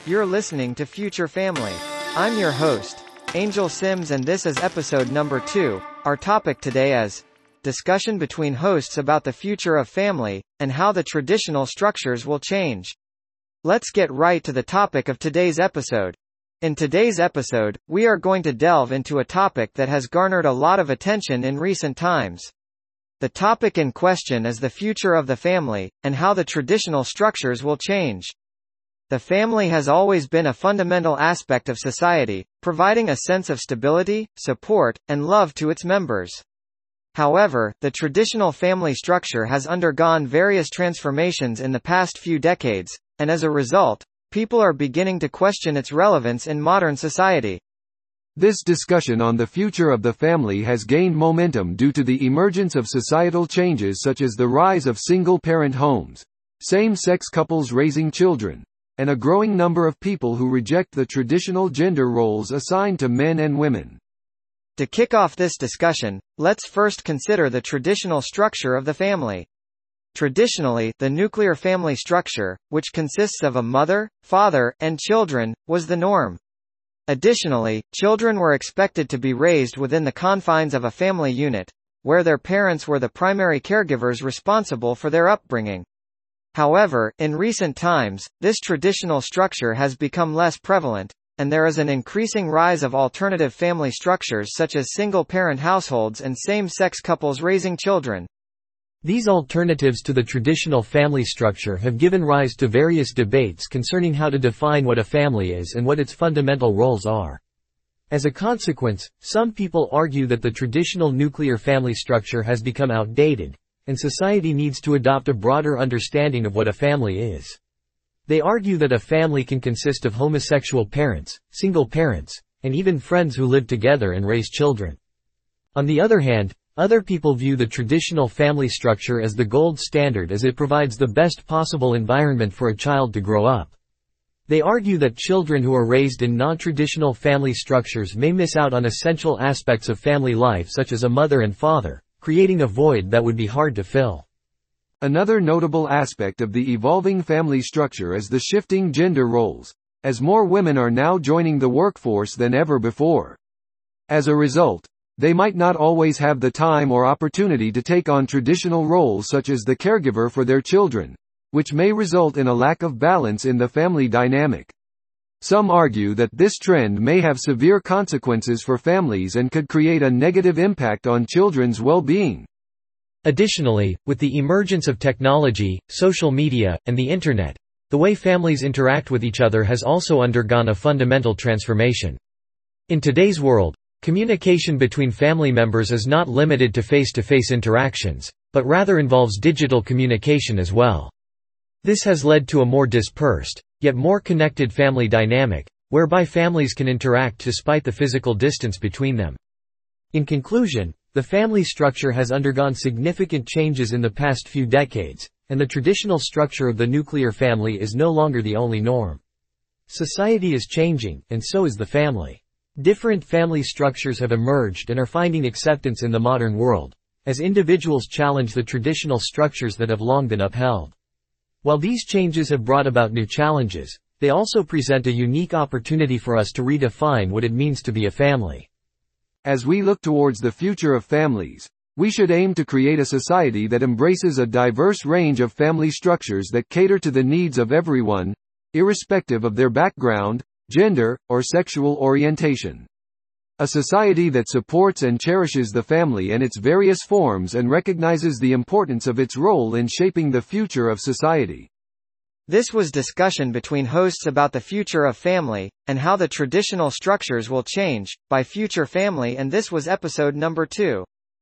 You're listening to Future Family. I'm your host, Angel Sims, and this is episode number 2. Our topic today is discussion between hosts about the future of family, and how the traditional structures will change. Let's get right to the topic of today's episode. In today's episode, we are going to delve into a topic that has garnered a lot of attention in recent times. The topic in question is the future of the family, and how the traditional structures will change. The family has always been a fundamental aspect of society, providing a sense of stability, support, and love to its members. However, the traditional family structure has undergone various transformations in the past few decades, and as a result, people are beginning to question its relevance in modern society. This discussion on the future of the family has gained momentum due to the emergence of societal changes such as the rise of single-parent homes, same-sex couples raising children, and a growing number of people who reject the traditional gender roles assigned to men and women. To kick off this discussion, let's first consider the traditional structure of the family. Traditionally, the nuclear family structure, which consists of a mother, father, and children, was the norm. Additionally, children were expected to be raised within the confines of a family unit, where their parents were the primary caregivers responsible for their upbringing. However, in recent times, this traditional structure has become less prevalent, and there is an increasing rise of alternative family structures such as single-parent households and same-sex couples raising children. These alternatives to the traditional family structure have given rise to various debates concerning how to define what a family is and what its fundamental roles are. As a consequence, some people argue that the traditional nuclear family structure has become outdated, and society needs to adopt a broader understanding of what a family is. They argue that a family can consist of homosexual parents, single parents, and even friends who live together and raise children. On the other hand, other people view the traditional family structure as the gold standard as it provides the best possible environment for a child to grow up. They argue that children who are raised in non-traditional family structures may miss out on essential aspects of family life such as a mother and father, creating a void that would be hard to fill. Another notable aspect of the evolving family structure is the shifting gender roles, as more women are now joining the workforce than ever before. As a result, they might not always have the time or opportunity to take on traditional roles such as the caregiver for their children, which may result in a lack of balance in the family dynamic. Some argue that this trend may have severe consequences for families and could create a negative impact on children's well-being. Additionally, with the emergence of technology, social media, and the internet, the way families interact with each other has also undergone a fundamental transformation. In today's world, communication between family members is not limited to face-to-face interactions, but rather involves digital communication as well. This has led to a more dispersed, yet more connected family dynamic, whereby families can interact despite the physical distance between them. In conclusion, the family structure has undergone significant changes in the past few decades, and the traditional structure of the nuclear family is no longer the only norm. Society is changing, and so is the family. Different family structures have emerged and are finding acceptance in the modern world, as individuals challenge the traditional structures that have long been upheld. While these changes have brought about new challenges, they also present a unique opportunity for us to redefine what it means to be a family. As we look towards the future of families, we should aim to create a society that embraces a diverse range of family structures that cater to the needs of everyone, irrespective of their background, gender, or sexual orientation. A society that supports and cherishes the family and its various forms and recognizes the importance of its role in shaping the future of society. This was discussion between hosts about the future of family, and how the traditional structures will change, by Future Family, and this was episode number 2.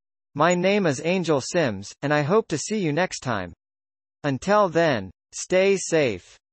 My name is Angel Sims, and I hope to see you next time. Until then, stay safe.